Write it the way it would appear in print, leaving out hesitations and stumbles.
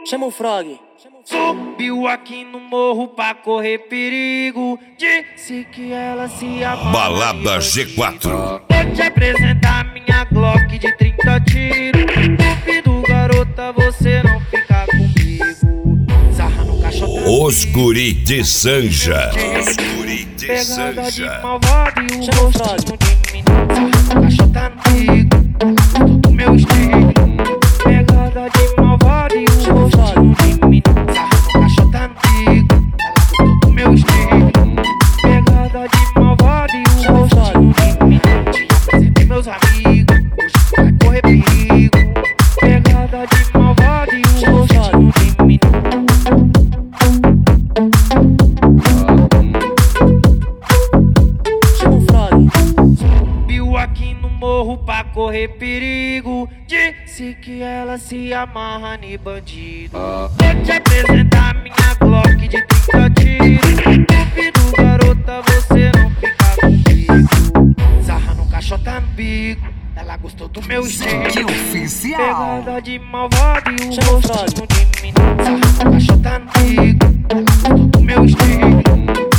Chama o Frog. Subiu aqui no morro pra correr perigo. Disse que ela se amava. Balada G4. Vou te apresentar minha Glock de 30 tiros. Duvido, garota, você não fica comigo. Sarra no caixotão. Os guri de Sanja. Pegada de malvado e o Chama o rosto Frog. de menino. Sarra no caixotão comigo. Tudo meu estilo. Pegada de malvado e o rosto de menino. Sarra no caixotão comigo. Tudo meu estilo. Pegada de malvado e o rosto de menino. Te apresentei meus amigos. Hoje vai correr perigo. Pegada de malvado e o rosto de menino. Chama o Frog. Subiu aqui no morro pra correr perigo. Disse que ela se amarra em bandido. Vou te apresentar minha Glock de 30 tiros. Duvido, garota, você não fica comigo. Sarra no caixota no bico. Ela gostou do meu estilo. Que oficial. Pegada de malvado e o Chama o rosto Frog. de menino. Sarra no caixota no bico. Ela gostou do meu estilo.